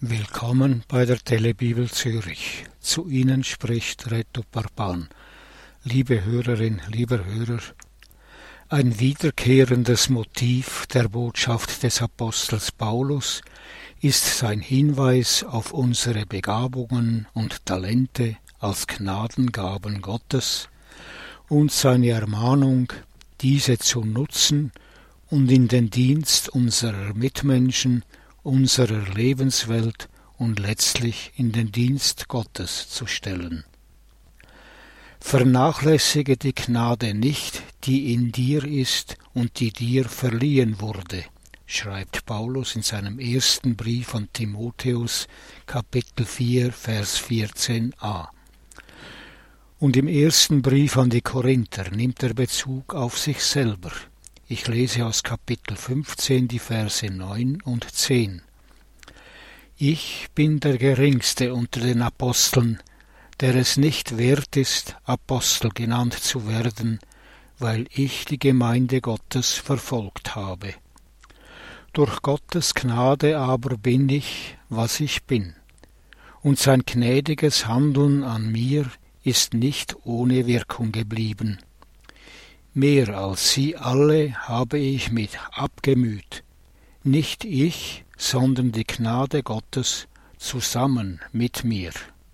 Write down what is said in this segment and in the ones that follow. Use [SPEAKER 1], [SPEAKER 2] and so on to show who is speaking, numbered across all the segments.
[SPEAKER 1] Willkommen bei der Telebibel Zürich. Zu Ihnen spricht Reto Parpan. Liebe Hörerin, lieber Hörer, ein wiederkehrendes Motiv der Botschaft des Apostels Paulus ist sein Hinweis auf unsere Begabungen und Talente als Gnadengaben Gottes und seine Ermahnung, diese zu nutzen und in den Dienst unserer Mitmenschen, unserer Lebenswelt und letztlich in den Dienst Gottes zu stellen. Vernachlässige die Gnade nicht, die in dir ist und die dir verliehen wurde, schreibt Paulus in seinem ersten Brief an Timotheus, Kapitel 4, Vers 14a. Und im ersten Brief an die Korinther nimmt er Bezug auf sich selber. Ich lese aus Kapitel 15 die Verse 9 und 10. Ich bin der Geringste unter den Aposteln, der es nicht wert ist, Apostel genannt zu werden, weil ich die Gemeinde Gottes verfolgt habe. Durch Gottes Gnade aber bin ich, was ich bin, und sein gnädiges Handeln an mir ist nicht ohne Wirkung geblieben. Mehr als sie alle habe ich mich abgemüht, nicht ich, sondern die Gnade Gottes zusammen mit mir.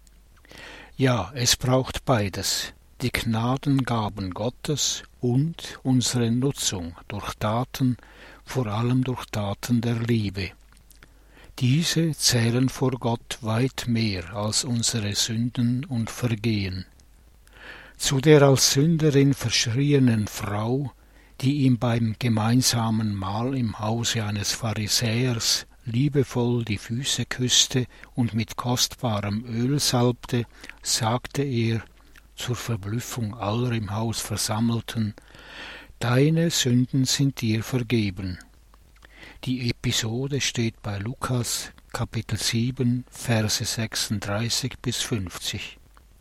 [SPEAKER 1] Ja, es braucht beides, die Gnadengaben Gottes und unsere Nutzung durch Taten, vor allem durch Taten der Liebe. Diese zählen vor Gott weit mehr als unsere Sünden und Vergehen. Zu der als Sünderin verschrienen Frau, die ihm beim gemeinsamen Mahl im Hause eines Pharisäers liebevoll die Füße küsste und mit kostbarem Öl salbte, sagte er, zur Verblüffung aller im Haus Versammelten, »Deine Sünden sind dir vergeben.« Die Episode steht bei Lukas, Kapitel 7, Verse 36 bis 50.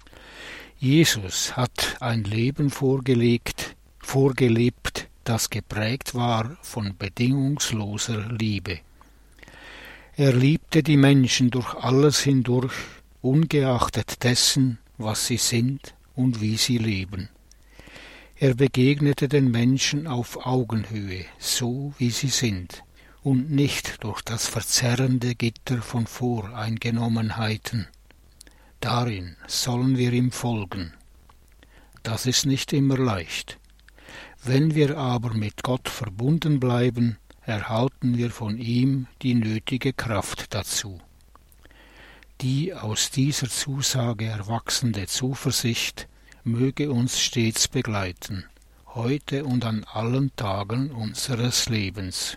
[SPEAKER 1] Jesus hat ein Leben vorgelebt, das geprägt war von bedingungsloser Liebe. Er liebte die Menschen durch alles hindurch, ungeachtet dessen, was sie sind und wie sie leben. Er begegnete den Menschen auf Augenhöhe, so wie sie sind, und nicht durch das verzerrende Gitter von Voreingenommenheiten. Darin sollen wir ihm folgen. Das ist nicht immer leicht. Wenn wir aber mit Gott verbunden bleiben, erhalten wir von ihm die nötige Kraft dazu. Die aus dieser Zusage erwachsende Zuversicht möge uns stets begleiten, heute und an allen Tagen unseres Lebens.